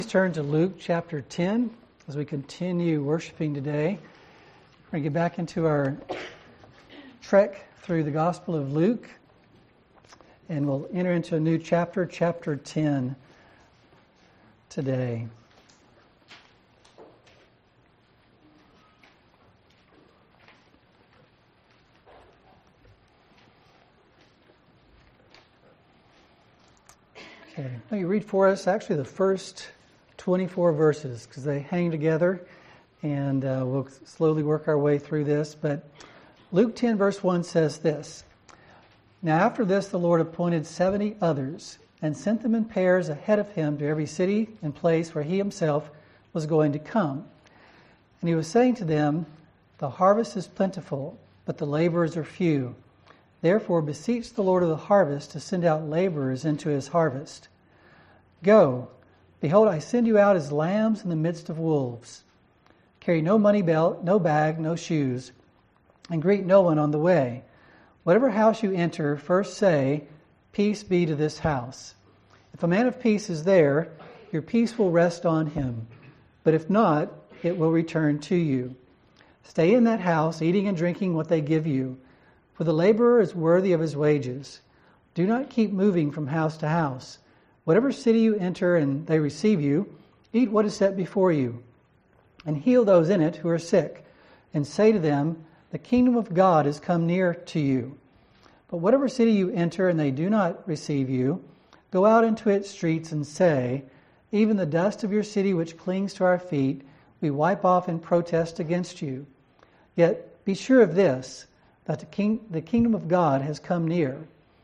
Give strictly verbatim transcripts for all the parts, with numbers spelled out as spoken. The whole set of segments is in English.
Please turn to Luke chapter ten as we continue worshiping today. We're going to get back into our trek through the Gospel of Luke, and we'll enter into a new chapter, chapter ten, today. Okay, let me read for us actually the first twenty-four verses because they hang together, and uh, we'll slowly work our way through this. But Luke ten verse one says this: Now after this the Lord appointed seventy others and sent them in pairs ahead of him to every city and place where he himself was going to come. And he was saying to them, The harvest is plentiful, but the laborers are few. Therefore beseech the Lord of the harvest to send out laborers into his harvest. Go, behold, I send you out as lambs in the midst of wolves. Carry no money belt, no bag, no shoes, and greet no one on the way. Whatever house you enter, first say, Peace be to this house. If a man of peace is there, your peace will rest on him. But if not, it will return to you. Stay in that house, eating and drinking what they give you, for the laborer is worthy of his wages. Do not keep moving from house to house. Whatever city you enter and they receive you, eat what is set before you, and heal those in it who are sick, and say to them, The kingdom of God has come near to you. But whatever city you enter and they do not receive you, go out into its streets and say, Even the dust of your city which clings to our feet, we wipe off in protest against you. Yet be sure of this, that the, king, the kingdom of God has come near.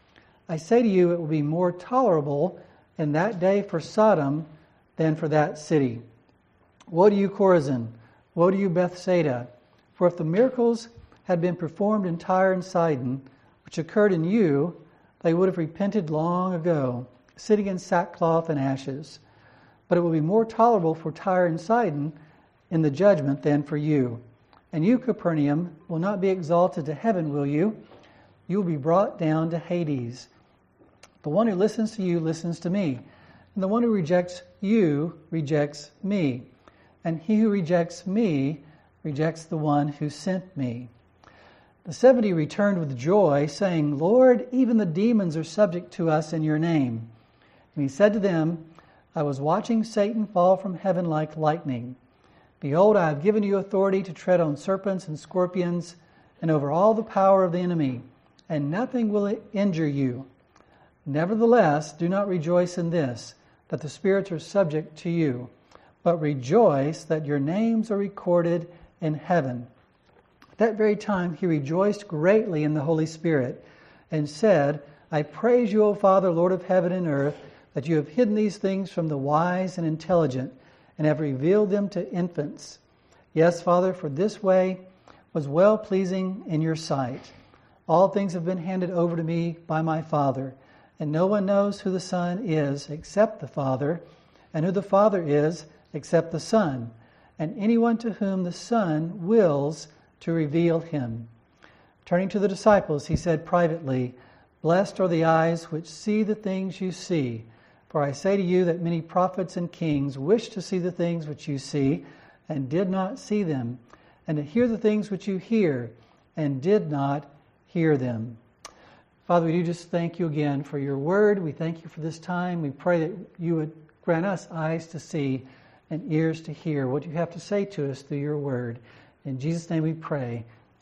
I say to you, it will be more tolerable in that day for Sodom than for that city. Woe to you, Chorazin! Woe to you, Bethsaida! For if the miracles had been performed in Tyre and Sidon, which occurred in you, they would have repented long ago, sitting in sackcloth and ashes. But it will be more tolerable for Tyre and Sidon in the judgment than for you. And you, Capernaum, will not be exalted to heaven, will you? You will be brought down to Hades. The one who listens to you listens to me, and the one who rejects you rejects me. And he who rejects me rejects the one who sent me. The seventy returned with joy, saying, Lord, even the demons are subject to us in your name. And he said to them, I was watching Satan fall from heaven like lightning. Behold, I have given you authority to tread on serpents and scorpions and over all the power of the enemy, and nothing will injure you. Nevertheless, do not rejoice in this, that the spirits are subject to you, but rejoice that your names are recorded in heaven. At that very time he rejoiced greatly in the Holy Spirit and said, I praise you, O Father, Lord of heaven and earth, that you have hidden these things from the wise and intelligent and have revealed them to infants. Yes, Father, for this way was well-pleasing in your sight. All things have been handed over to me by my Father, and no one knows who the Son is except the Father, and who the Father is except the Son, and anyone to whom the Son wills to reveal him. Turning to the disciples, he said privately, Blessed are the eyes which see the things you see. For I say to you that many prophets and kings wished to see the things which you see, and did not see them, and to hear the things which you hear, and did not hear them. Father, we do just thank you again for your word. We thank you for this time. We pray that you would grant us eyes to see and ears to hear what you have to say to us through your word. In Jesus' name we pray.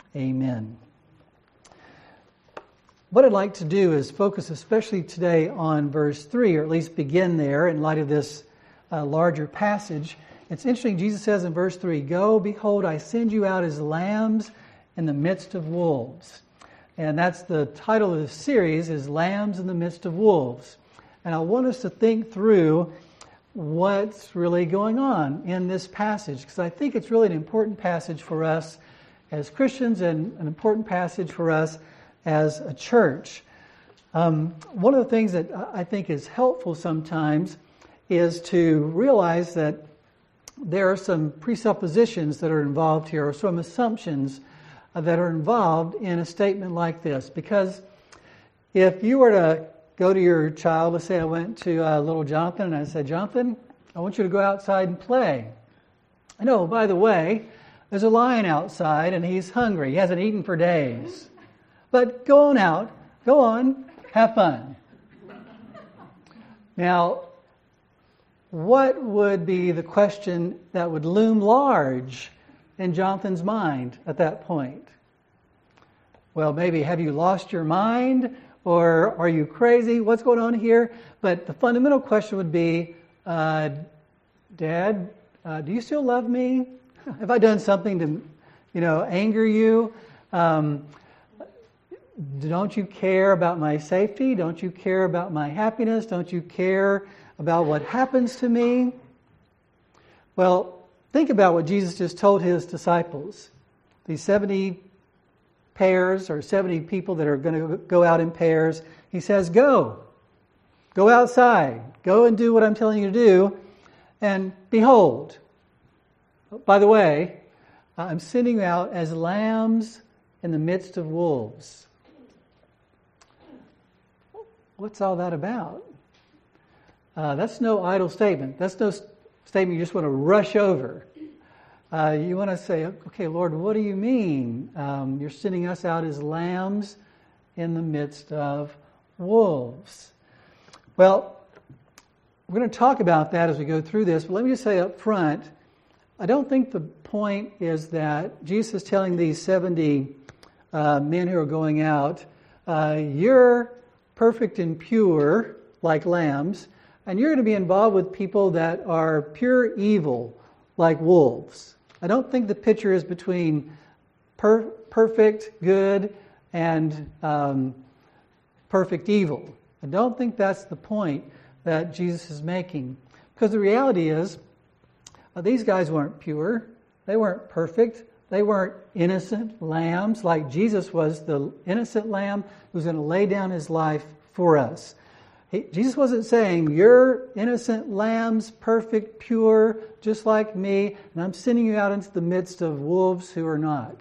Amen. What I'd like to do is focus especially today on verse three, or at least begin there in light of this uh, larger passage. It's interesting, Jesus says in verse three, Go, behold, I send you out as lambs in the midst of wolves. And that's the title of the series, is Lambs in the Midst of Wolves. And I want us to think through what's really going on in this passage, because I think it's really an important passage for us as Christians and an important passage for us as a church. Um, one of the things that I think is helpful sometimes is to realize that there are some presuppositions that are involved here, or some assumptions that are involved in a statement like this. Because if you were to go to your child, let's say I went to uh, little Jonathan and I said, Jonathan, I want you to go outside and play. I know, by the way, there's a lion outside and he's hungry. He hasn't eaten for days. But go on out. Go on. Have fun. Now, what would be the question that would loom large in Jonathan's mind at that point? Well, maybe, have you lost your mind? Or are you crazy? What's going on here? But the fundamental question would be, uh, Dad, uh, do you still love me? Have I done something to, you know, anger you? Um, don't you care about my safety? Don't you care about my happiness? Don't you care about what happens to me? Well, think about what Jesus just told his disciples. These seventy pairs or seventy people that are going to go out in pairs. He says, go. Go outside. Go and do what I'm telling you to do. And behold, by the way, I'm sending you out as lambs in the midst of wolves. What's all that about? Uh, that's no idle statement. That's no statement you just want to rush over. Uh, you want to say, okay, Lord, what do you mean? Um, you're sending us out as lambs in the midst of wolves. Well, we're going to talk about that as we go through this, but let me just say up front, I don't think the point is that Jesus is telling these seventy uh, men who are going out, uh, you're perfect and pure like lambs, and you're going to be involved with people that are pure evil like wolves. I don't think the picture is between per- perfect good and um, perfect evil. I don't think that's the point that Jesus is making. Because the reality is, uh, these guys weren't pure. They weren't perfect. They weren't innocent lambs like Jesus was the innocent lamb who's going to lay down his life for us. He, Jesus wasn't saying, you're innocent lambs, perfect, pure, just like me, and I'm sending you out into the midst of wolves who are not.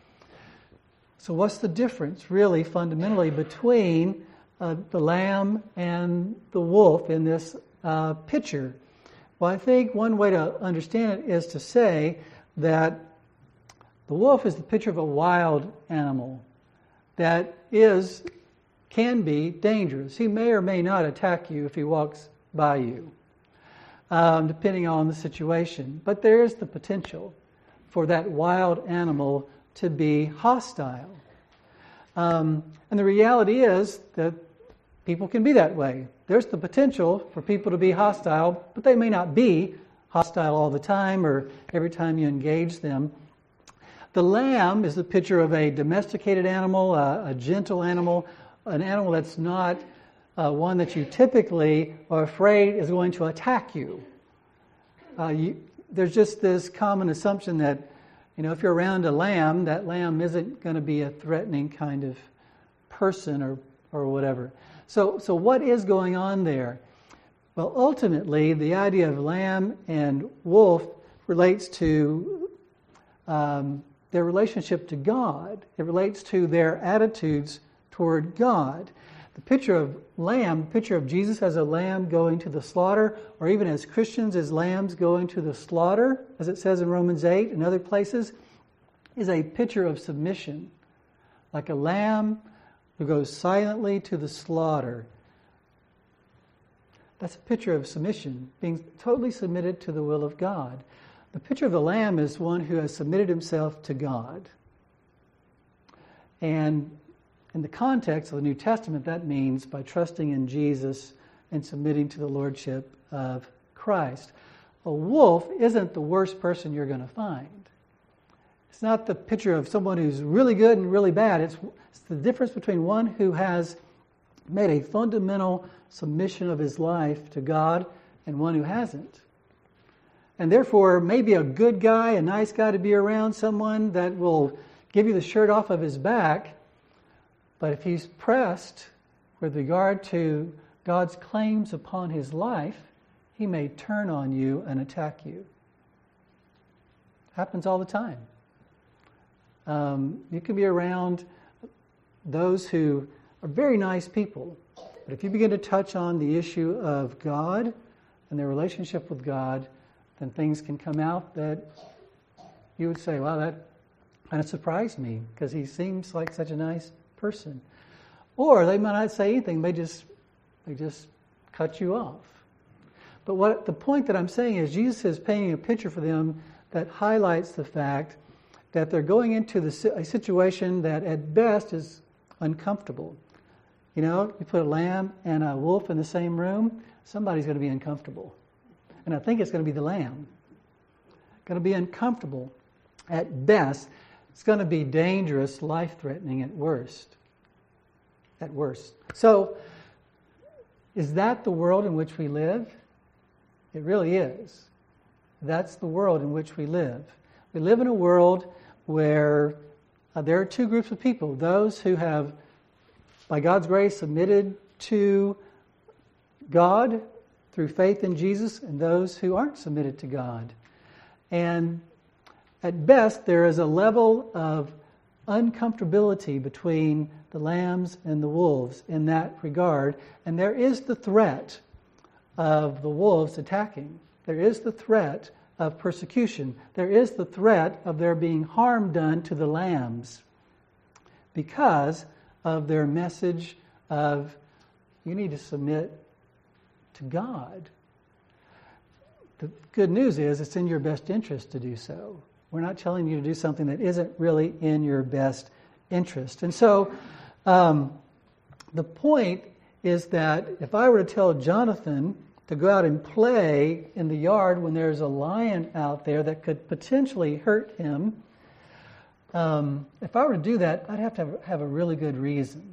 So what's the difference, really, fundamentally, between uh, the lamb and the wolf in this uh, picture? Well, I think one way to understand it is to say that the wolf is the picture of a wild animal that is, can be dangerous. He may or may not attack you if he walks by you, um, depending on the situation. But there is the potential for that wild animal to be hostile. Um, and the reality is that people can be that way. There's the potential for people to be hostile, but they may not be hostile all the time or every time you engage them. The lamb is the picture of a domesticated animal, a, a gentle animal, an animal that's not uh, one that you typically are afraid is going to attack you. Uh, you. There's just this common assumption that, you know, if you're around a lamb, that lamb isn't going to be a threatening kind of person or or whatever. So, so what is going on there? Well, ultimately, the idea of lamb and wolf relates to um, their relationship to God. It relates to their attitudes toward God. The picture of lamb, the picture of Jesus as a lamb going to the slaughter, or even as Christians as lambs going to the slaughter, as it says in Romans eight and other places, is a picture of submission. Like a lamb who goes silently to the slaughter. That's a picture of submission, being totally submitted to the will of God. The picture of the lamb is one who has submitted himself to God. And in the context of the New Testament, that means by trusting in Jesus and submitting to the lordship of Christ. A wolf isn't the worst person you're going to find. It's not the picture of someone who's really good and really bad. It's, it's the difference between one who has made a fundamental submission of his life to God and one who hasn't. And therefore, maybe a good guy, a nice guy to be around, someone that will give you the shirt off of his back. But if he's pressed with regard to God's claims upon his life, he may turn on you and attack you. Happens all the time. Um, you can be around those who are very nice people, but if you begin to touch on the issue of God, and their relationship with God, then things can come out that you would say, wow, that kind of surprised me because he seems like such a nice person. Or they might not say anything, they just they just cut you off. But what the point that I'm saying is Jesus is painting a picture for them that highlights the fact that they're going into the, a situation that at best is uncomfortable. You know, you put a lamb and a wolf in the same room, somebody's going to be uncomfortable. And I think it's going to be the lamb. Going to be uncomfortable at best. It's going to be dangerous, life-threatening at worst. At worst. So, is that the world in which we live? It really is. That's the world in which we live. We live in a world where uh, there are two groups of people. Those who have, by God's grace, submitted to God through faith in Jesus, and those who aren't submitted to God. And at best, there is a level of uncomfortability between the lambs and the wolves in that regard. And there is the threat of the wolves attacking. There is the threat of persecution. There is the threat of there being harm done to the lambs because of their message of you need to submit to God. The good news is it's in your best interest to do so. We're not telling you to do something that isn't really in your best interest. And so um, the point is that if I were to tell Jonathan to go out and play in the yard when there's a lion out there that could potentially hurt him, um, if I were to do that, I'd have to have, have a really good reason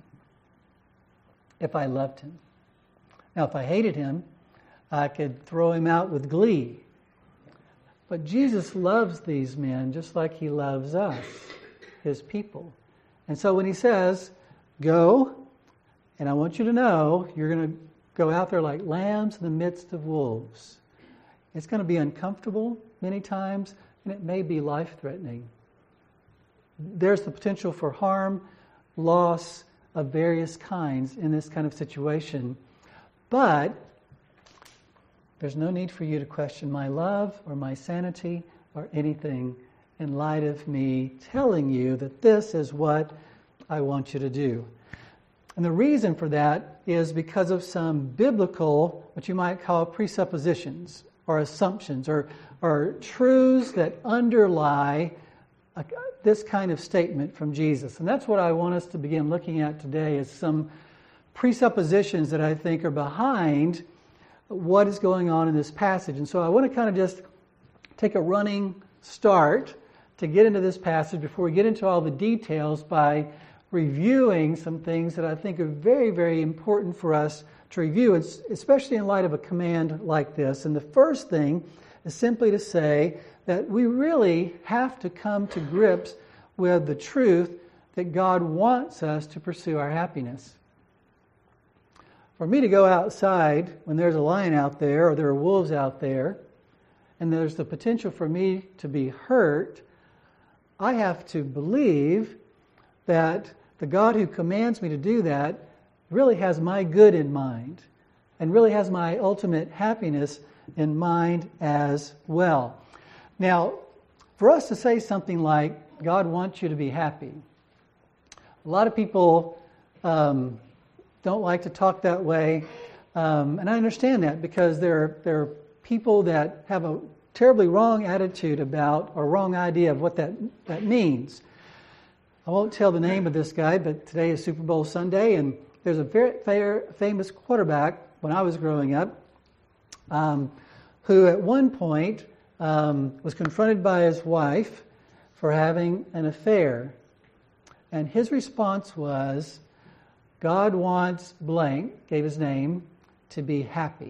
if I loved him. Now, if I hated him, I could throw him out with glee. But Jesus loves these men just like he loves us, his people. And so when he says, go, and I want you to know you're going to go out there like lambs in the midst of wolves. It's going to be uncomfortable many times, and it may be life-threatening. There's the potential for harm, loss of various kinds in this kind of situation. But there's no need for you to question my love or my sanity or anything in light of me telling you that this is what I want you to do. And the reason for that is because of some biblical, what you might call presuppositions or assumptions or, or truths that underlie a, this kind of statement from Jesus. And that's what I want us to begin looking at today is some presuppositions that I think are behind what is going on in this passage. And so I want to kind of just take a running start to get into this passage before we get into all the details by reviewing some things that I think are very, very important for us to review, especially in light of a command like this. And the first thing is simply to say that we really have to come to grips with the truth that God wants us to pursue our happiness. For me to go outside when there's a lion out there or there are wolves out there and there's the potential for me to be hurt, I have to believe that the God who commands me to do that really has my good in mind and really has my ultimate happiness in mind as well. Now, for us to say something like, God wants you to be happy, a lot of people um, don't like to talk that way, um, and I understand that because there are, there are people that have a terribly wrong attitude about or wrong idea of what that, that means. I won't tell the name of this guy, but today is Super Bowl Sunday, and there's a very fair, famous quarterback when I was growing up um, who at one point um, was confronted by his wife for having an affair. And his response was, God wants blank, gave his name, to be happy.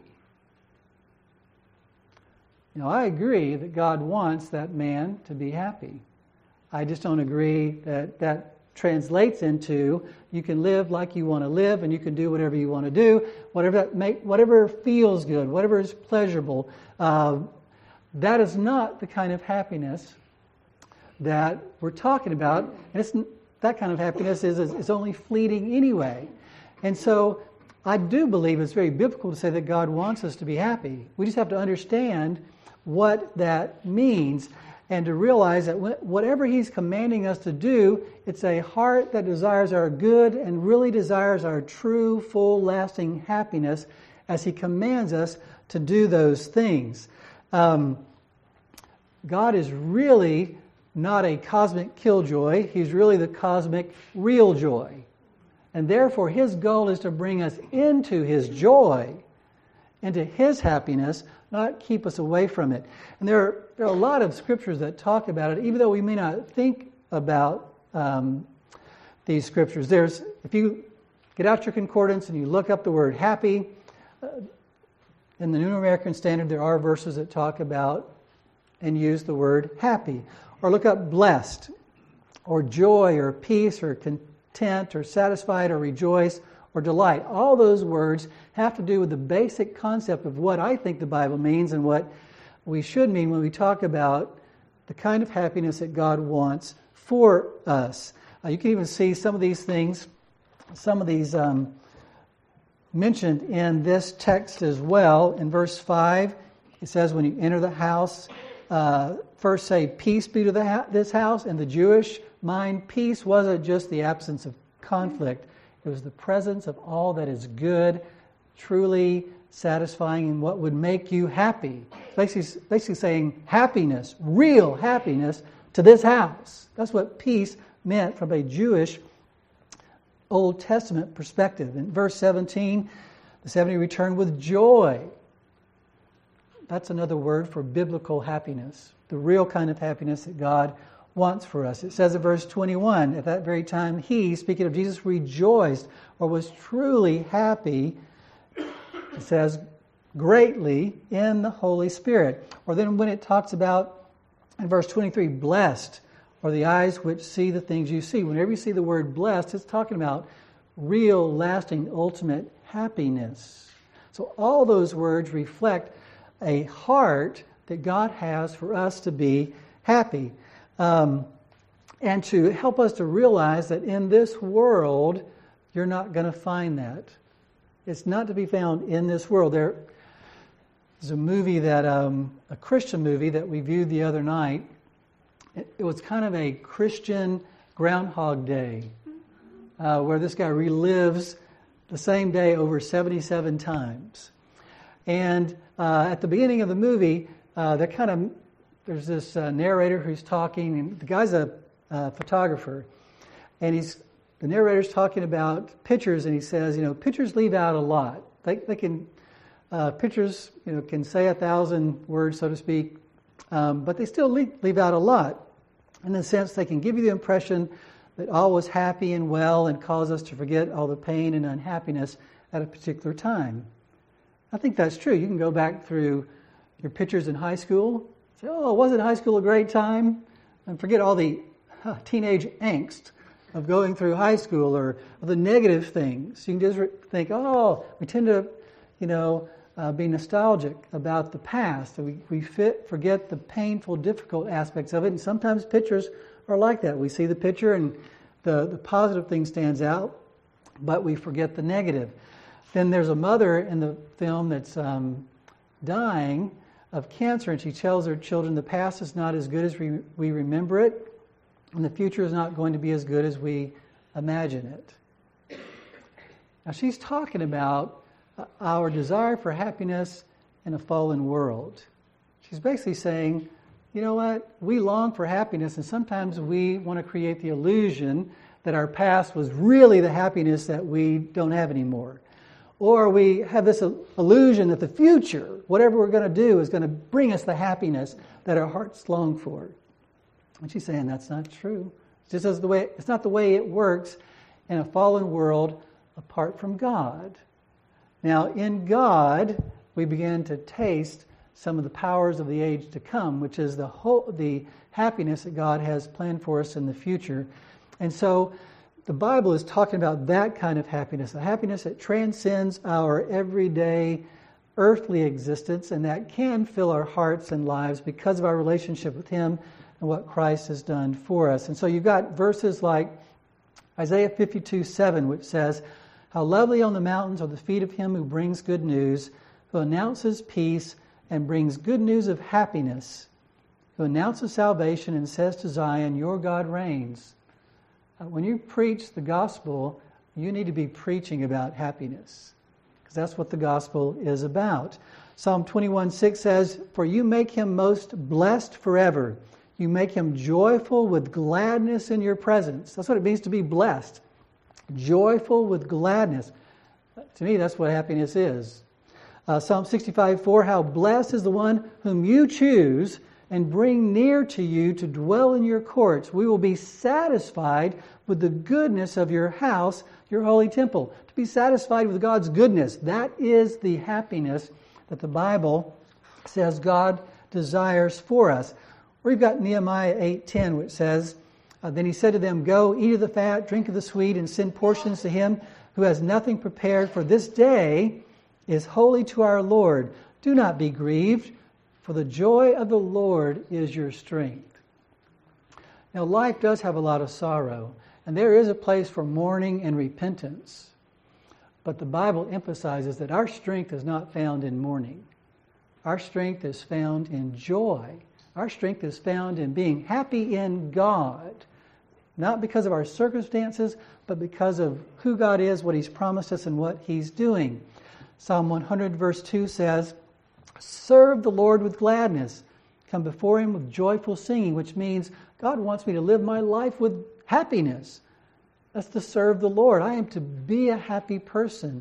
Now, I agree that God wants that man to be happy. I just don't agree that that translates into you can live like you want to live and you can do whatever you want to do, whatever that make, whatever feels good, whatever is pleasurable. Uh, that is not the kind of happiness that we're talking about. And it's, that kind of happiness is, is, is only fleeting anyway. And so I do believe it's very biblical to say that God wants us to be happy. We just have to understand what that means and to realize that whatever He's commanding us to do, it's a heart that desires our good and really desires our true, full, lasting happiness as He commands us to do those things. Um, God is really not a cosmic killjoy. He's really the cosmic real joy. And therefore, His goal is to bring us into His joy, into His happiness, not keep us away from it. And there are, there are a lot of scriptures that talk about it, even though we may not think about um, these scriptures. There's, if you get out your concordance and you look up the word happy, uh, in the New American Standard, there are verses that talk about and use the word happy. Or look up blessed, or joy, or peace, or content, or satisfied, or rejoice, or delight. All those words have to do with the basic concept of what I think the Bible means and what we should mean when we talk about the kind of happiness that God wants for us. Uh, you can even see some of these things, some of these um, mentioned in this text as well. In verse five, it says, when you enter the house, uh, first say, peace be to the ha- this house. In the Jewish mind, peace wasn't just the absence of conflict. It was the presence of all that is good, truly satisfying, and what would make you happy. Basically, basically saying happiness, real happiness, to this house. That's what peace meant from a Jewish Old Testament perspective. In verse seventeen, the seventy returned with joy. That's another word for biblical happiness, the real kind of happiness that God wants for us. It says in verse twenty-one, at that very time he, speaking of Jesus, rejoiced or was truly happy, it says, greatly in the Holy Spirit. Or then when it talks about, in verse twenty-three, blessed, or the eyes which see the things you see. Whenever you see the word blessed, it's talking about real, lasting, ultimate happiness. So all those words reflect a heart that God has for us to be happy. Um, and to help us to realize that in this world, you're not going to find that. It's not to be found in this world. There is a movie that, um, a Christian movie that we viewed the other night. It, it was kind of a Christian Groundhog Day, uh, where this guy relives the same day over seventy-seven times. And uh, at the beginning of the movie, uh, they're kind of There's this uh, narrator who's talking, and the guy's a uh, photographer, and he's the narrator's talking about pictures, and he says, you know, pictures leave out a lot. They they can uh, pictures, you know, can say a thousand words, so to speak, um, but they still leave, leave out a lot. In the sense, they can give you the impression that all was happy and well, and cause us to forget all the pain and unhappiness at a particular time. I think that's true. You can go back through your pictures in high school. Say, oh, wasn't high school a great time? And forget all the huh, teenage angst of going through high school, or, or the negative things. You can just re- think, oh, we tend to, you know, uh, be nostalgic about the past. We we fit, forget the painful, difficult aspects of it. And sometimes pictures are like that. We see the picture and the, the positive thing stands out, but we forget the negative. Then there's a mother in the film that's um, dying of cancer, and she tells her children the past is not as good as we, we remember it, and the future is not going to be as good as we imagine it. Now she's talking about our desire for happiness in a fallen world. She's basically saying, you know what, we long for happiness, and sometimes we want to create the illusion that our past was really the happiness that we don't have anymore. Or we have this illusion that the future, whatever we're going to do, is going to bring us the happiness that our hearts long for. And she's saying that's not true. It's just as the way it's not the way it works in a fallen world apart from God. Now, in God, we begin to taste some of the powers of the age to come, which is the whole, the happiness that God has planned for us in the future. And so the Bible is talking about that kind of happiness, a happiness that transcends our everyday earthly existence, and that can fill our hearts and lives because of our relationship with Him and what Christ has done for us. And so you've got verses like Isaiah fifty-two seven, which says, How lovely on the mountains are the feet of him who brings good news, who announces peace and brings good news of happiness, who announces salvation and says to Zion, your God reigns. Uh, when you preach the gospel, you need to be preaching about happiness, because that's what the gospel is about. Psalm twenty-one six says, for you make him most blessed forever. You make him joyful with gladness in your presence. That's what it means to be blessed. Joyful with gladness. To me, that's what happiness is. Uh, Psalm sixty-five four, how blessed is the one whom you choose and bring near to you to dwell in your courts. We will be satisfied with the goodness of your house, your holy temple. To be satisfied with God's goodness. That is the happiness that the Bible says God desires for us. We've got Nehemiah eight ten, which says, uh, then he said to them, go, eat of the fat, drink of the sweet, and send portions to him who has nothing prepared, for this day is holy to our Lord. Do not be grieved, for the joy of the Lord is your strength. Now, life does have a lot of sorrow, and there is a place for mourning and repentance. But the Bible emphasizes that our strength is not found in mourning. Our strength is found in joy. Our strength is found in being happy in God. Not because of our circumstances, but because of who God is, what He's promised us, and what He's doing. Psalm one hundred verse two says, serve the Lord with gladness. Come before Him with joyful singing, which means God wants me to live my life with happiness. That's to serve the Lord. I am to be a happy person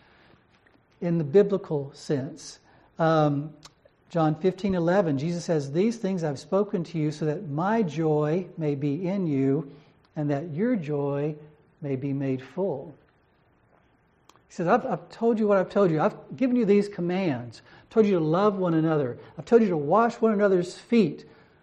in the biblical sense. Um, John fifteen eleven, Jesus says, these things I've spoken to you so that my joy may be in you and that your joy may be made full. He says, I've, I've told you what I've told you. I've given you these commands. I've told you to love one another. I've told you to wash one another's feet.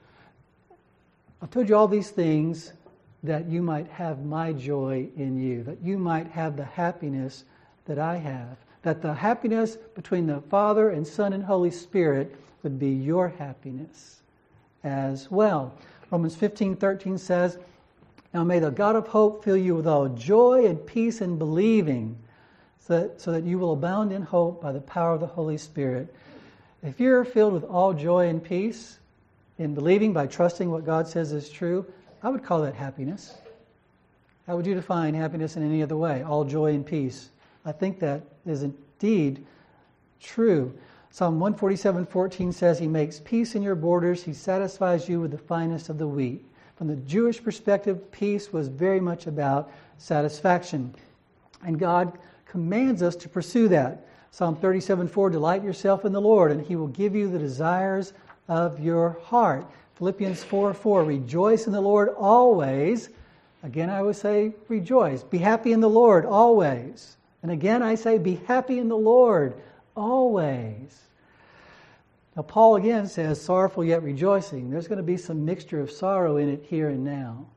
I've told you all these things that you might have my joy in you, that you might have the happiness that I have, that the happiness between the Father and Son and Holy Spirit would be your happiness as well. Romans fifteen thirteen says, now may the God of hope fill you with all joy and peace in believing, so that, so that you will abound in hope by the power of the Holy Spirit. If you're filled with all joy and peace in believing by trusting what God says is true, I would call that happiness. How would you define happiness in any other way? All joy and peace. I think that is indeed true. Psalm one forty-seven fourteen says, He makes peace in your borders. He satisfies you with the finest of the wheat. From the Jewish perspective, peace was very much about satisfaction. And God commands us to pursue that. Psalm thirty-seven four, delight yourself in the Lord, and He will give you the desires of your heart. Philippians four four, rejoice in the Lord always. Again, I would say rejoice. Be happy in the Lord always. And again, I say be happy in the Lord always. Now, Paul again says, sorrowful yet rejoicing. There's going to be some mixture of sorrow in it here and now.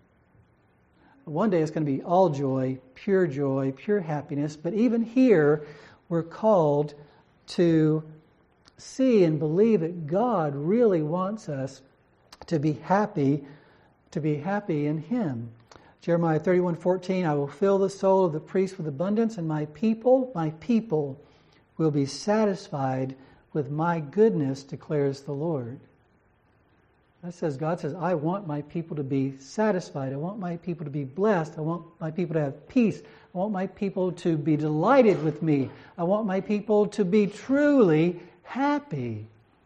One day it's going to be all joy, pure joy, pure happiness. But even here, we're called to see and believe that God really wants us to be happy, to be happy in Him. Jeremiah thirty-one fourteen, I will fill the soul of the priest with abundance, and my people, my people will be satisfied with my goodness, declares the Lord. That says, God says, I want my people to be satisfied. I want my people to be blessed. I want my people to have peace. I want my people to be delighted with me. I want my people to be truly happy.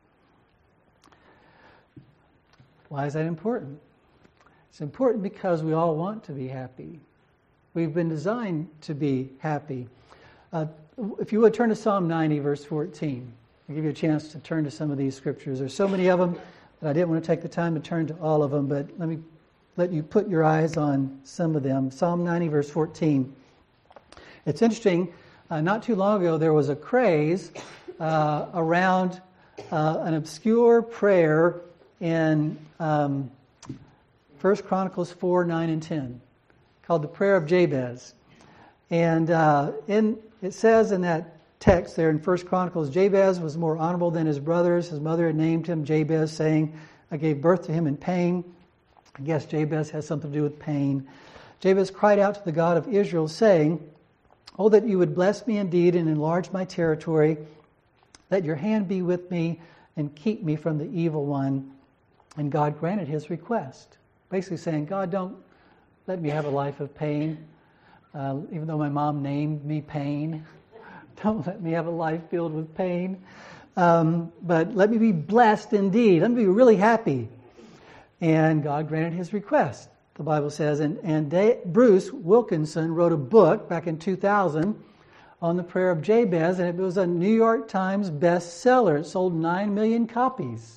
Why is that important? It's important because we all want to be happy. We've been designed to be happy. Uh, if you would turn to Psalm ninety, verse fourteen. I'll give you a chance to turn to some of these scriptures. There's so many of them that I didn't want to take the time to turn to all of them, but let me let you put your eyes on some of them. Psalm ninety, verse fourteen. It's interesting. Uh, not too long ago, there was a craze uh, around uh, an obscure prayer in um, First Chronicles four, nine, and ten, called the Prayer of Jabez. And uh, in it says in that text there in First Chronicles, Jabez was more honorable than his brothers. His mother had named him Jabez, saying, I gave birth to him in pain. I guess Jabez has something to do with pain. Jabez cried out to the God of Israel, saying, Oh, that you would bless me indeed and enlarge my territory. Let your hand be with me and keep me from the evil one. And God granted his request. Basically saying, God, don't let me have a life of pain. Uh, even though my mom named me Pain. Don't let me have a life filled with pain. Um, but let me be blessed indeed. Let me be really happy. And God granted his request, the Bible says. And, and De- Bruce Wilkinson wrote a book back in two thousand on the prayer of Jabez, and it was a New York Times bestseller. It sold nine million copies.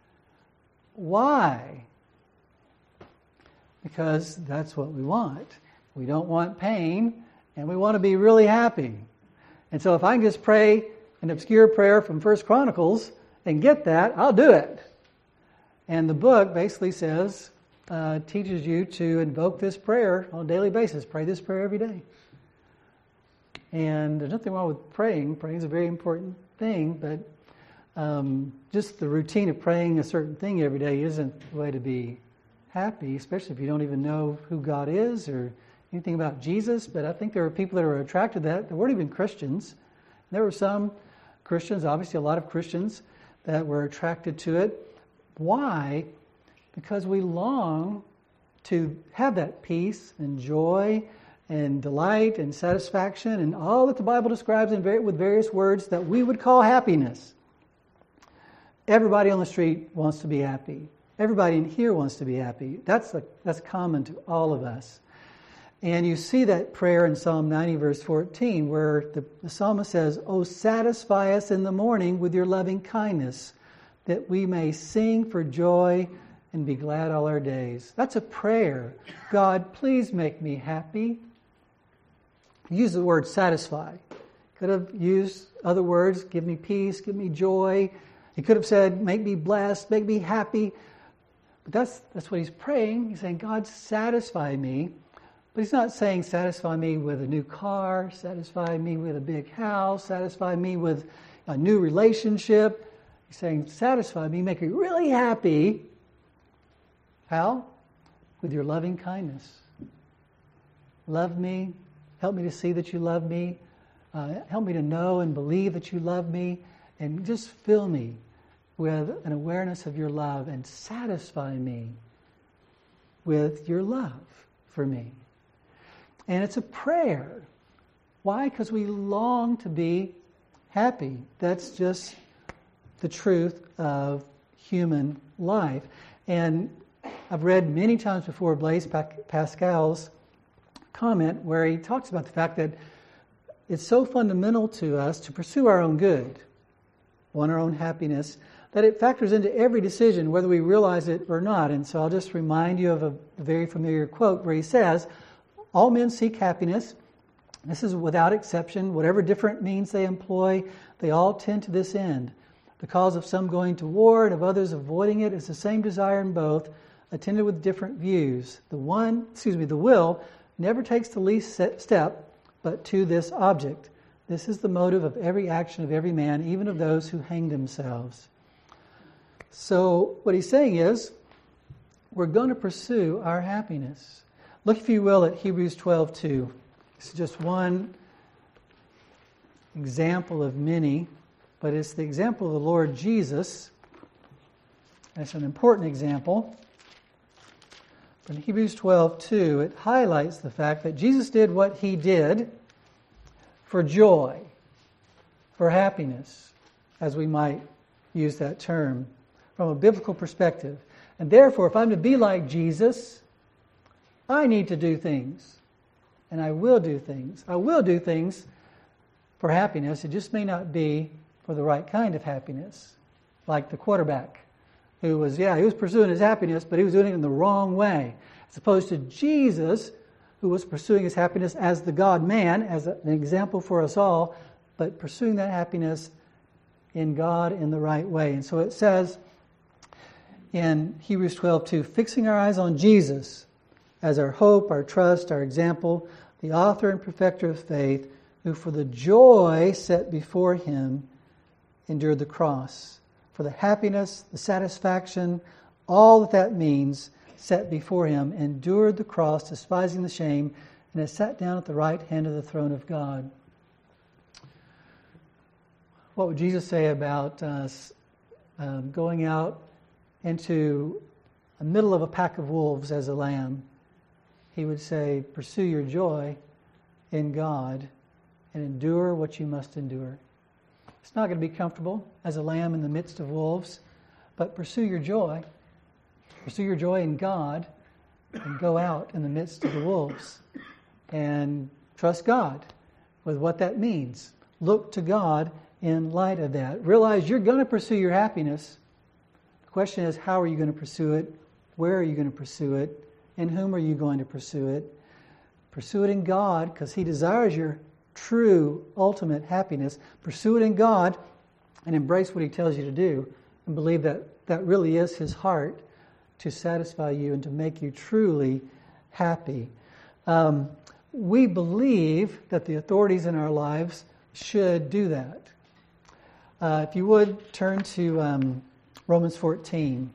Why? Because that's what we want. We don't want pain, and we want to be really happy. And so if I can just pray an obscure prayer from First Chronicles and get that, I'll do it. And the book basically says, uh, teaches you to invoke this prayer on a daily basis. Pray this prayer every day. And there's nothing wrong with praying. Praying is a very important thing, but um, just the routine of praying a certain thing every day isn't the way to be happy, especially if you don't even know who God is or anything about Jesus. But I think there are people that are attracted to that. There weren't even Christians. There were some Christians, obviously a lot of Christians, that were attracted to it. Why? Because we long to have that peace and joy and delight and satisfaction and all that the Bible describes in very, with various words that we would call happiness. Everybody on the street wants to be happy. Everybody in here wants to be happy. That's a, that's common to all of us. And you see that prayer in Psalm ninety, verse fourteen, where the, the psalmist says, "Oh, satisfy us in the morning with your loving kindness, that we may sing for joy and be glad all our days." That's a prayer. God, please make me happy. Use the word satisfy. Could have used other words, give me peace, give me joy. He could have said, make me blessed, make me happy. But that's that's what he's praying. He's saying, God, satisfy me. But he's not saying satisfy me with a new car, satisfy me with a big house, satisfy me with a new relationship. He's saying satisfy me, make me really happy. How? With your loving kindness. Love me. Help me to see that you love me. Uh, help me to know and believe that you love me. And just fill me with an awareness of your love and satisfy me with your love for me. And it's a prayer. Why? Because we long to be happy. That's just the truth of human life. And I've read many times before Blaise Pascal's comment where he talks about the fact that it's so fundamental to us to pursue our own good, want our own happiness, that it factors into every decision, whether we realize it or not. And so I'll just remind you of a very familiar quote where he says, all men seek happiness. This is without exception. Whatever different means they employ, they all tend to this end. The cause of some going to war and of others avoiding it is the same desire in both, attended with different views. The one, excuse me, the will never takes the least step, but to this object. This is the motive of every action of every man, even of those who hang themselves. So what he's saying is, we're going to pursue our happiness. Look, if you will, at Hebrews twelve two. This is just one example of many, but it's the example of the Lord Jesus. That's an important example. But in Hebrews twelve two, it highlights the fact that Jesus did what he did for joy, for happiness, as we might use that term, from a biblical perspective. And therefore, if I'm to be like Jesus, I need to do things. And I will do things. I will do things for happiness. It just may not be for the right kind of happiness. Like the quarterback who was, yeah, he was pursuing his happiness, but he was doing it in the wrong way. As opposed to Jesus, who was pursuing his happiness as the God-man, as an example for us all, but pursuing that happiness in God in the right way. And so it says in Hebrews twelve two, fixing our eyes on Jesus as our hope, our trust, our example, the author and perfecter of faith, who for the joy set before him endured the cross. For the happiness, the satisfaction, all that that means set before him, endured the cross, despising the shame, and has sat down at the right hand of the throne of God. What would Jesus say about us um, going out into the middle of a pack of wolves as a lamb? He would say, pursue your joy in God and endure what you must endure. It's not going to be comfortable as a lamb in the midst of wolves, but pursue your joy. Pursue your joy in God and go out in the midst of the wolves. And trust God with what that means. Look to God in light of that. Realize you're going to pursue your happiness. The question is, how are you going to pursue it? Where are you going to pursue it? In whom are you going to pursue it? Pursue it in God, because He desires your true, ultimate happiness. Pursue it in God and embrace what He tells you to do, and believe that that really is His heart to satisfy you and to make you truly happy. Um, we believe that the authorities in our lives should do that. Uh, if you would, turn to um, Romans fourteen.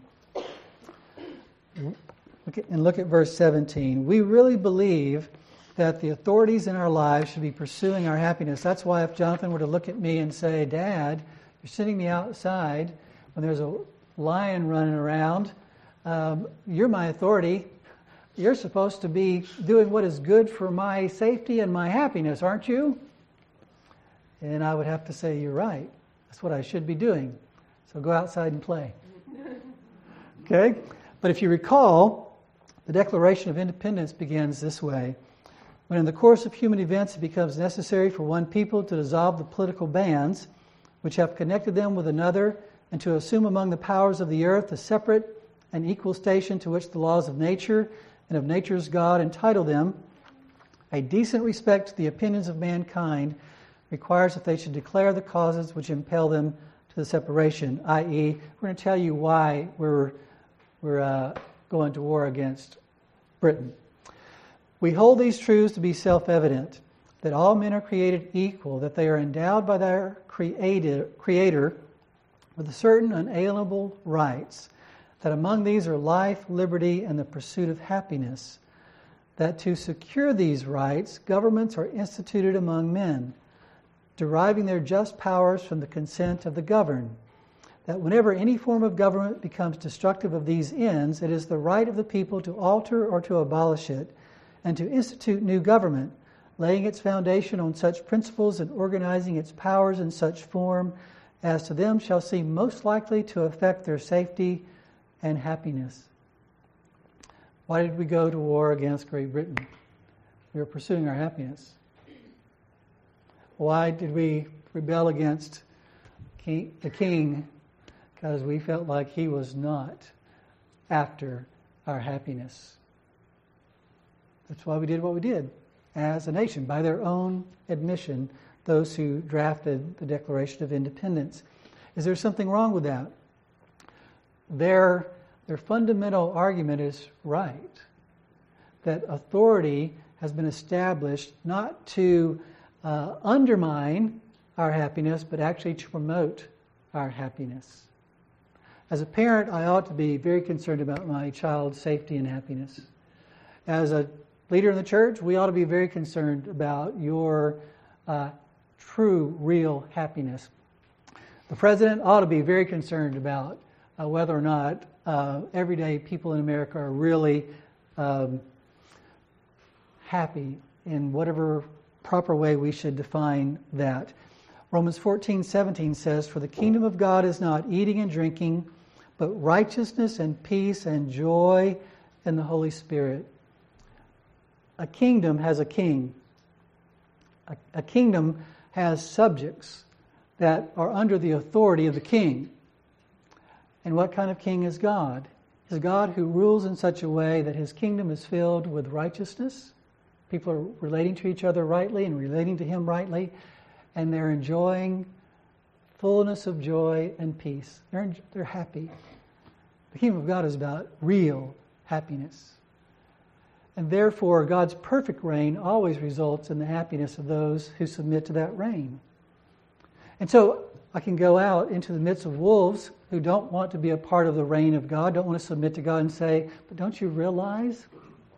Look at, and look at verse seventeen. We really believe that the authorities in our lives should be pursuing our happiness. That's why if Jonathan were to look at me and say, Dad, you're sitting me outside when there's a lion running around, um, you're my authority. You're supposed to be doing what is good for my safety and my happiness, aren't you? And I would have to say, you're right. That's what I should be doing. So go outside and play. Okay? But if you recall, the Declaration of Independence begins this way. When in the course of human events it becomes necessary for one people to dissolve the political bands which have connected them with another and to assume among the powers of the earth a separate and equal station to which the laws of nature and of nature's God entitle them, a decent respect to the opinions of mankind requires that they should declare the causes which impel them to the separation, that is, we're going to tell you why we're, we're uh, going to war against Britain. We hold these truths to be self-evident, that all men are created equal, that they are endowed by their creator, creator with certain unalienable rights, that among these are life, liberty, and the pursuit of happiness, that to secure these rights, governments are instituted among men, deriving their just powers from the consent of the governed, that whenever any form of government becomes destructive of these ends, it is the right of the people to alter or to abolish it, and to institute new government, laying its foundation on such principles and organizing its powers in such form as to them shall seem most likely to affect their safety and happiness. Why did we go to war against Great Britain? We were pursuing our happiness. Why did we rebel against king, the king? Because we felt like he was not after our happiness. That's why we did what we did as a nation, by their own admission, those who drafted the Declaration of Independence. Is there something wrong with that? Their, their fundamental argument is right, that authority has been established not to uh, undermine our happiness, but actually to promote our happiness. As a parent, I ought to be very concerned about my child's safety and happiness. As a leader in the church, we ought to be very concerned about your uh, true, real happiness. The president ought to be very concerned about uh, whether or not uh, everyday people in America are really um, happy in whatever proper way we should define that. Romans fourteen seventeen says, "For the kingdom of God is not eating and drinking, but righteousness and peace and joy in the Holy Spirit." A kingdom has a king. A, a kingdom has subjects that are under the authority of the king. And what kind of king is God? Is God who rules in such a way that his kingdom is filled with righteousness. People are relating to each other rightly and relating to him rightly, and they're enjoying fullness of joy and peace. They're, they're happy. The kingdom of God is about real happiness. And therefore, God's perfect reign always results in the happiness of those who submit to that reign. And so I can go out into the midst of wolves who don't want to be a part of the reign of God, don't want to submit to God, and say, but don't you realize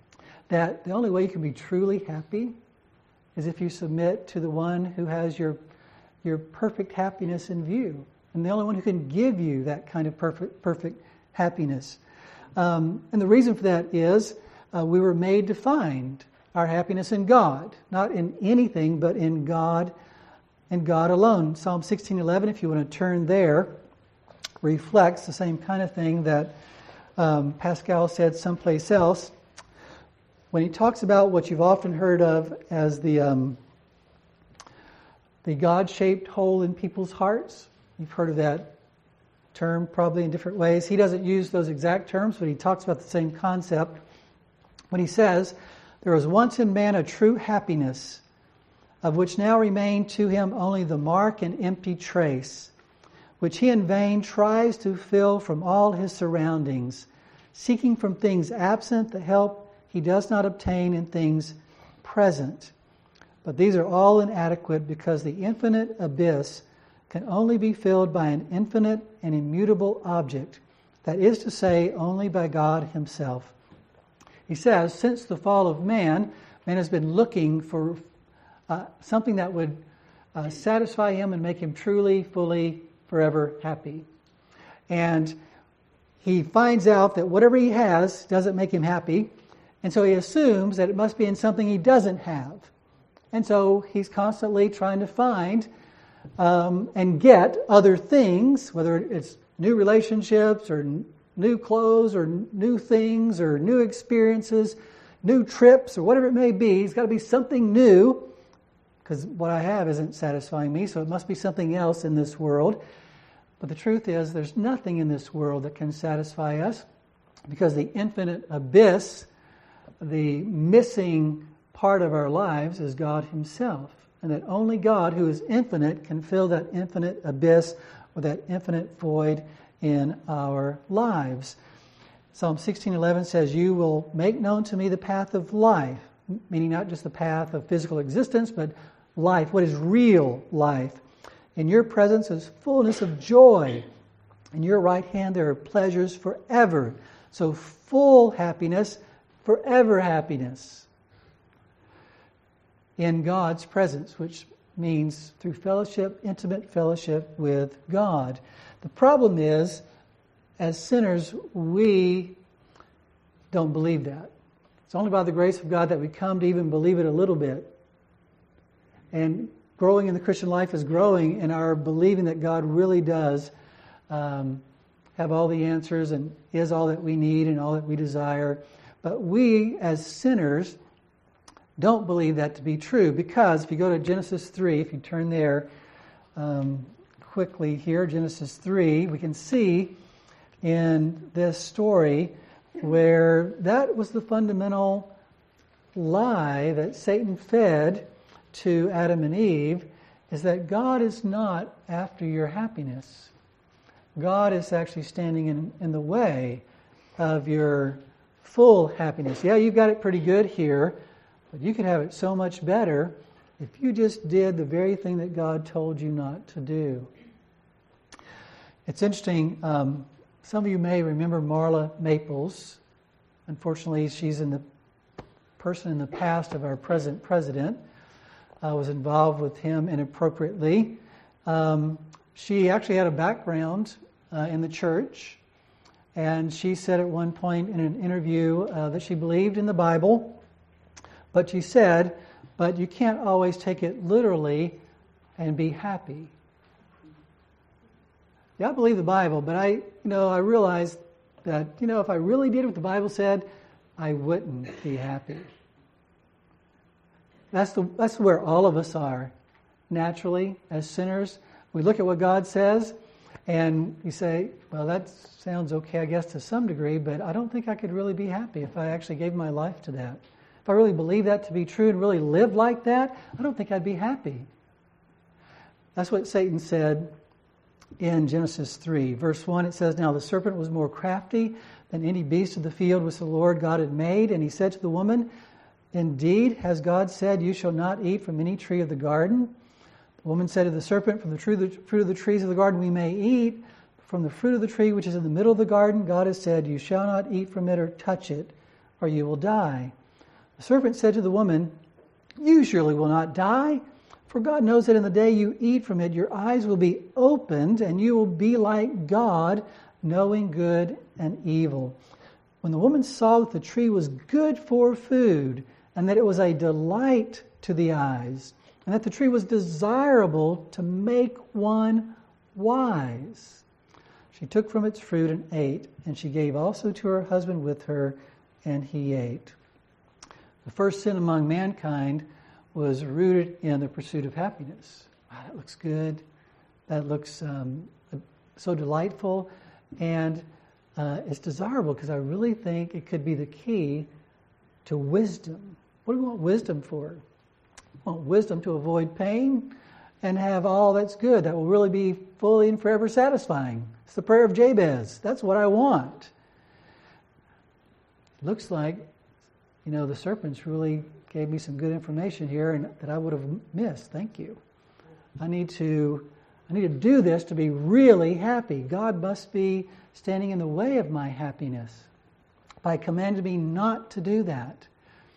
that the only way you can be truly happy is if you submit to the one who has your your perfect happiness in view, and the only one who can give you that kind of perfect perfect happiness. Um, and the reason for that is uh, we were made to find our happiness in God, not in anything, but in God and God alone. Psalm sixteen eleven, if you want to turn there, reflects the same kind of thing that um, Pascal said someplace else when he talks about what you've often heard of as the um, the God-shaped hole in people's hearts. You've heard of that term probably in different ways. He doesn't use those exact terms, but he talks about the same concept when he says, "There was once in man a true happiness, of which now remain to him only the mark and empty trace, which he in vain tries to fill from all his surroundings, seeking from things absent the help he does not obtain in things present. But these are all inadequate because the infinite abyss can only be filled by an infinite and immutable object, that is to say, only by God himself." He says, since the fall of man, man has been looking for uh, something that would uh, satisfy him and make him truly, fully, forever happy. And he finds out that whatever he has doesn't make him happy, and so he assumes that it must be in something he doesn't have. And so he's constantly trying to find um, and get other things, whether it's new relationships or new clothes or new things or new experiences, new trips or whatever it may be. It's got to be something new, because what I have isn't satisfying me, so it must be something else in this world. But the truth is, there's nothing in this world that can satisfy us, because the infinite abyss, the missing part of our lives, is God himself. And that only God, who is infinite, can fill that infinite abyss or that infinite void in our lives. Psalm sixteen eleven says, "You will make known to me the path of life," meaning not just the path of physical existence, but life, what is real life. "In your presence is fullness of joy. In your right hand there are pleasures forever." So full happiness, forever happiness in God's presence, which means through fellowship, intimate fellowship with God. The problem is, as sinners, we don't believe that. It's only by the grace of God that we come to even believe it a little bit. And growing in the Christian life is growing in our believing that God really does um, have all the answers and is all that we need and all that we desire. But we, as sinners, don't believe that to be true, because if you go to Genesis three, if you turn there um, quickly here, Genesis three, we can see in this story where that was the fundamental lie that Satan fed to Adam and Eve, is that God is not after your happiness. God is actually standing in, in the way of your full happiness. Yeah, you've got it pretty good here, but you could have it so much better if you just did the very thing that God told you not to do. It's interesting, um, some of you may remember Marla Maples. Unfortunately, she's in the person in the past of our present president. I was involved with him inappropriately. Um, she actually had a background uh, in the church, and she said at one point in an interview uh, that she believed in the Bible, but she said, but you can't always take it literally and be happy. Yeah, I believe the Bible, but I, you know, I realized that, you know, if I really did what the Bible said, I wouldn't be happy. That's the that's where all of us are, naturally, as sinners. We look at what God says, and you say, well, that sounds okay, I guess, to some degree, but I don't think I could really be happy if I actually gave my life to that. If I really believe that to be true and really live like that, I don't think I'd be happy. That's what Satan said in Genesis three. Verse one, it says, "Now the serpent was more crafty than any beast of the field which the Lord God had made. And he said to the woman, Indeed, has God said, you shall not eat from any tree of the garden? The woman said to the serpent, From the fruit of the trees of the garden we may eat. From the fruit of the tree which is in the middle of the garden, God has said, You shall not eat from it or touch it, or you will die. The serpent said to the woman, "You surely will not die, for God knows that in the day you eat from it, your eyes will be opened, and you will be like God, knowing good and evil." When the woman saw that the tree was good for food, and that it was a delight to the eyes, and that the tree was desirable to make one wise, she took from its fruit and ate, and she gave also to her husband with her, and he ate. The first sin among mankind was rooted in the pursuit of happiness. Wow, that looks good. That looks um, so delightful. And uh, it's desirable because I really think it could be the key to wisdom. What do we want wisdom for? We want wisdom to avoid pain and have all that's good. That will really be fully and forever satisfying. It's the prayer of Jabez. That's what I want. Looks like, you know, the serpents really gave me some good information here and that I would have missed. Thank you. I need to I need to do this to be really happy. God must be standing in the way of my happiness by commanding me not to do that.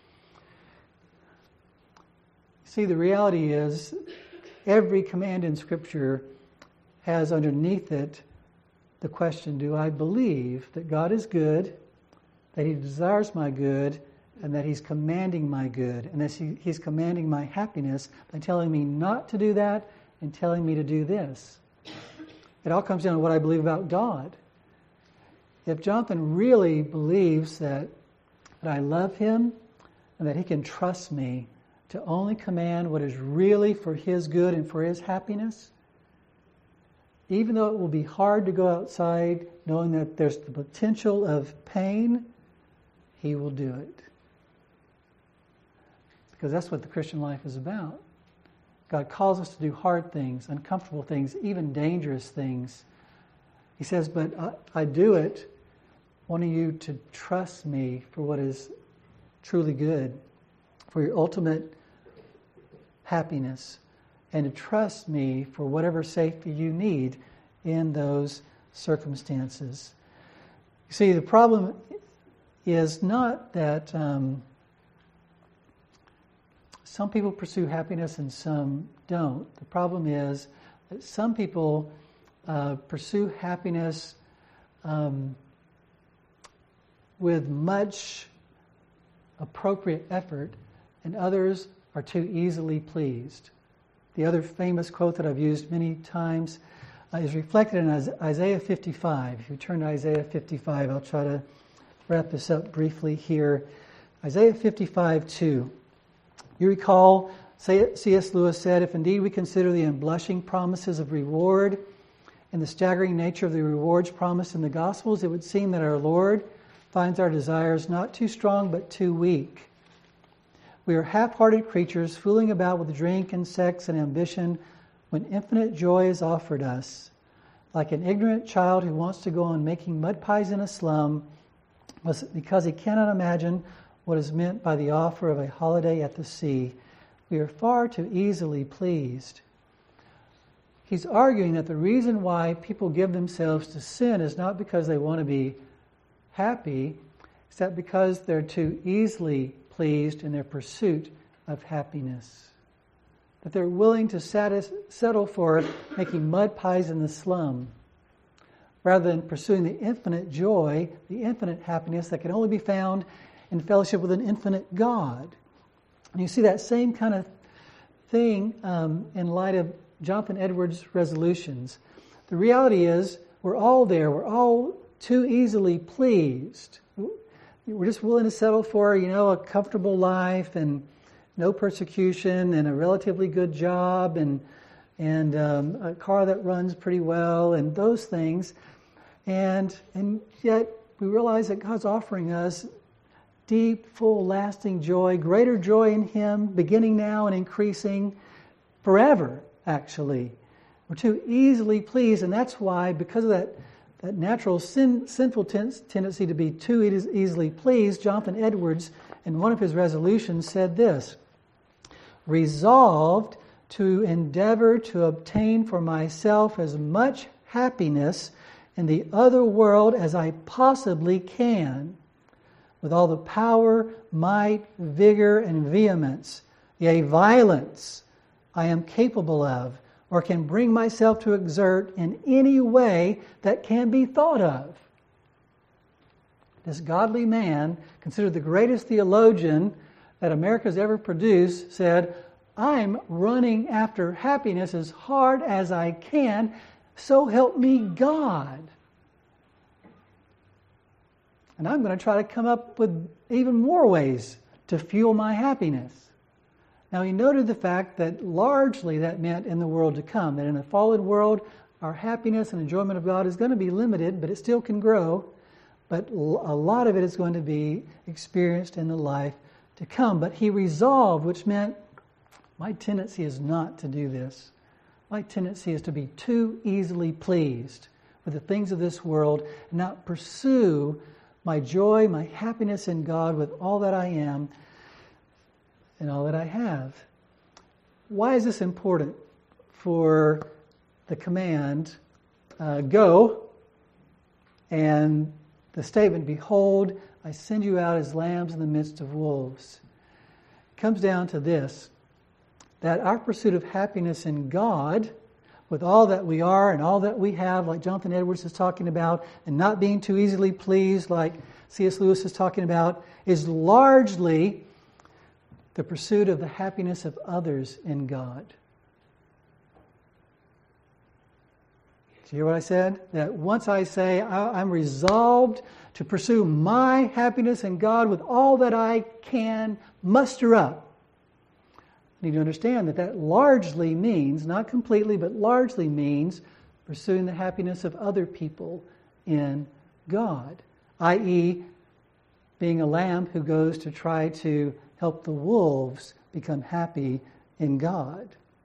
See, the reality is every command in Scripture has underneath it the question, do I believe that God is good, that He desires my good, and that He's commanding my good, and that he, He's commanding my happiness by telling me not to do that and telling me to do this. It all comes down to what I believe about God. If Jonathan really believes that, that I love him and that he can trust me to only command what is really for his good and for his happiness, even though it will be hard to go outside knowing that there's the potential of pain, he will do it. Because that's what the Christian life is about. God calls us to do hard things, uncomfortable things, even dangerous things. He says, but I, I do it wanting you to trust me for what is truly good, for your ultimate happiness, and to trust me for whatever safety you need in those circumstances. You see, the problem is not that um, some people pursue happiness and some don't. The problem is that some people uh, pursue happiness um, with much appropriate effort, and others are too easily pleased. The other famous quote that I've used many times uh, is reflected in Isaiah fifty-five. If you turn to Isaiah fifty-five, I'll try to wrap this up briefly here. Isaiah fifty-five two. You recall, C S Lewis said, if indeed we consider the unblushing promises of reward and the staggering nature of the rewards promised in the Gospels, it would seem that our Lord finds our desires not too strong but too weak. We are half-hearted creatures fooling about with drink and sex and ambition when infinite joy is offered us. Like an ignorant child who wants to go on making mud pies in a slum because he cannot imagine what is meant by the offer of a holiday at the sea. We are far too easily pleased. He's arguing that the reason why people give themselves to sin is not because they want to be happy, it's that because they're too easily pleased in their pursuit of happiness. That they're willing to satis- settle for making mud pies in the slum rather than pursuing the infinite joy, the infinite happiness that can only be found in fellowship with an infinite God. And you see that same kind of thing um, in light of Jonathan Edwards' resolutions. The reality is we're all there. We're all too easily pleased. We're just willing to settle for, you know, a comfortable life and no persecution and a relatively good job and and um, a car that runs pretty well and those things. And and yet we realize that God's offering us deep, full, lasting joy, greater joy in Him, beginning now and increasing forever, actually. We're too easily pleased, and that's why, because of that, that natural sin, sinful ten- tendency to be too e- easily pleased, Jonathan Edwards, in one of his resolutions, said this: resolved to endeavor to obtain for myself as much happiness in the other world as I possibly can, with all the power, might, vigor, and vehemence, yea, violence, I am capable of, or can bring myself to exert in any way that can be thought of. This godly man, considered the greatest theologian that America's ever produced, said, I'm running after happiness as hard as I can, so help me God. And I'm going to try to come up with even more ways to fuel my happiness. Now, he noted the fact that largely that meant in the world to come, that in a fallen world, our happiness and enjoyment of God is going to be limited, but it still can grow. But a lot of it is going to be experienced in the life to come. But he resolved, which meant my tendency is not to do this. My tendency is to be too easily pleased with the things of this world and not pursue my joy, my happiness in God with all that I am and all that I have. Why is this important for the command, uh, go, and the statement, behold, I send you out as lambs in the midst of wolves? It comes down to this, that our pursuit of happiness in God, with all that we are and all that we have, like Jonathan Edwards is talking about, and not being too easily pleased, like C S Lewis is talking about, is largely the pursuit of the happiness of others in God. Do you hear what I said? That once I say I'm resolved to pursue my happiness in God with all that I can muster up, I need to understand that that largely means, not completely, but largely means pursuing the happiness of other people in God, that is being a lamb who goes to try to help the wolves become happy in God.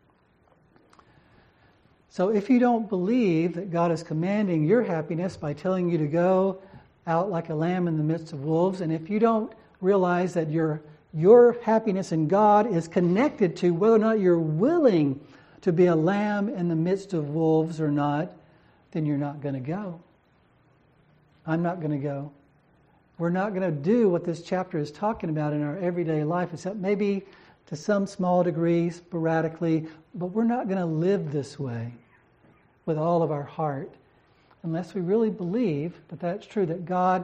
So if you don't believe that God is commanding your happiness by telling you to go out like a lamb in the midst of wolves, and if you don't realize that your your happiness in God is connected to whether or not you're willing to be a lamb in the midst of wolves or not, then you're not going to go. I'm not going to go. We're not going to do what this chapter is talking about in our everyday life, except maybe to some small degree, sporadically, but we're not going to live this way with all of our heart unless we really believe that that's true, that God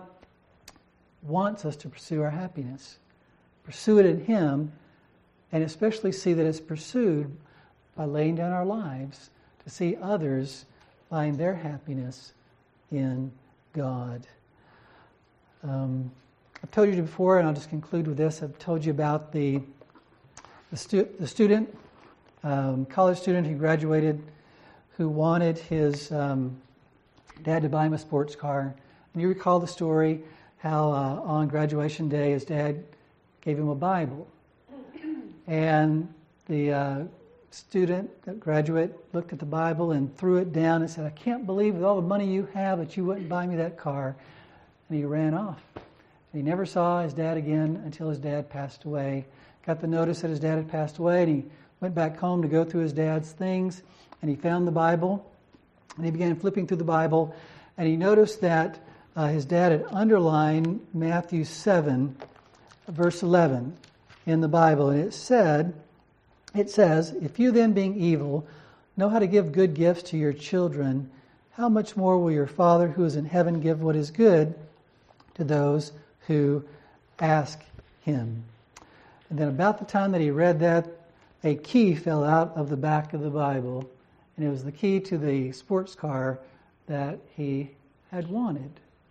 wants us to pursue our happiness. Pursue it in Him, and especially see that it's pursued by laying down our lives to see others find their happiness in God. Um, I've told you before, and I'll just conclude with this. I've told you about the the, stu- the student, um, college student who graduated, who wanted his um, dad to buy him a sports car. And you recall the story how uh, on graduation day his dad gave him a Bible. And the uh, student, that graduate, looked at the Bible and threw it down and said, I can't believe with all the money you have that you wouldn't buy me that car. And he ran off. And he never saw his dad again until his dad passed away. Got the notice that his dad had passed away, and he went back home to go through his dad's things, and he found the Bible, and he began flipping through the Bible, and he noticed that uh, his dad had underlined Matthew seven, verse eleven in the Bible, and it said, it says, if you then being evil know how to give good gifts to your children, how much more will your Father who is in heaven give what is good to those who ask Him? And then about the time that he read that, a key fell out of the back of the Bible, and it was the key to the sports car that he had wanted.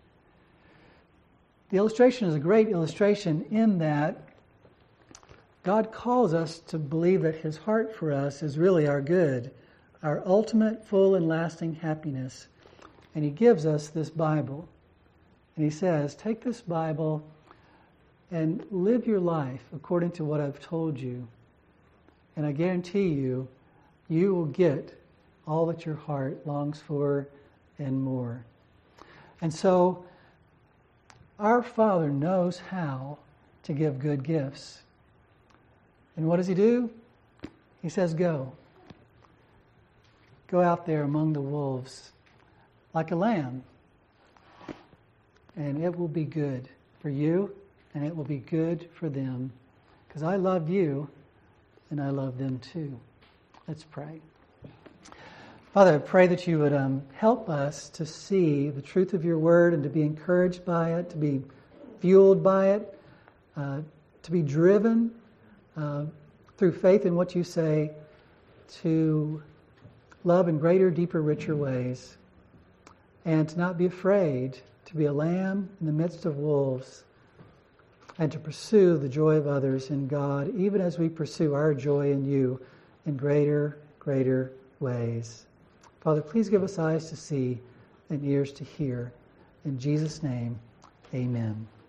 The illustration is a great illustration in that God calls us to believe that His heart for us is really our good, our ultimate, full, and lasting happiness. And He gives us this Bible. And He says, take this Bible and live your life according to what I've told you. And I guarantee you, you will get all that your heart longs for and more. And so, our Father knows how to give good gifts. And what does He do? He says, go. Go out there among the wolves like a lamb. And it will be good for you and it will be good for them, because I love you and I love them too. Let's pray. Father, I pray that you would um, help us to see the truth of your word and to be encouraged by it, to be fueled by it, uh, to be driven uh, through faith in what you say, to love in greater, deeper, richer ways, and to not be afraid to be a lamb in the midst of wolves, and to pursue the joy of others in God, even as we pursue our joy in you in greater, greater ways. Father, please give us eyes to see and ears to hear. In Jesus' name, amen.